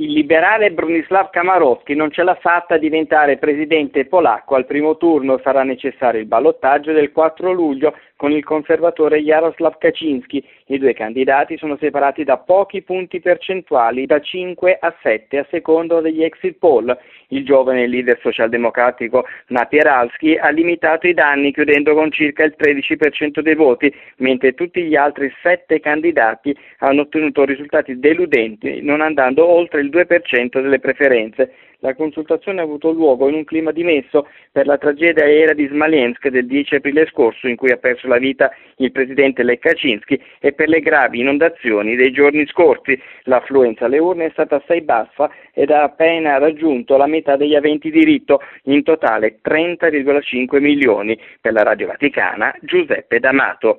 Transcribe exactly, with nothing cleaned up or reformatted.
Il liberale Bronislaw Komorowski non ce l'ha fatta a diventare presidente polacco. Al primo turno sarà necessario il ballottaggio del quattro luglio con il conservatore Jarosław Kaczyński. I due candidati sono separati da pochi punti percentuali, da cinque a sette a secondo degli exit poll. Il giovane leader socialdemocratico Napieralski ha limitato i danni chiudendo con circa il tredici per cento dei voti, mentre tutti gli altri sette candidati hanno ottenuto risultati deludenti, non andando oltre il due per cento delle preferenze. La consultazione ha avuto luogo in un clima dimesso per la tragedia aerea di Smolensk del dieci aprile scorso, in cui ha perso la vita il presidente Lech Kaczynski, e per le gravi inondazioni dei giorni scorsi. L'affluenza alle urne è stata assai bassa ed ha appena raggiunto la metà degli aventi diritto, in totale trenta virgola cinque milioni. Per la Radio Vaticana, Giuseppe D'Amato.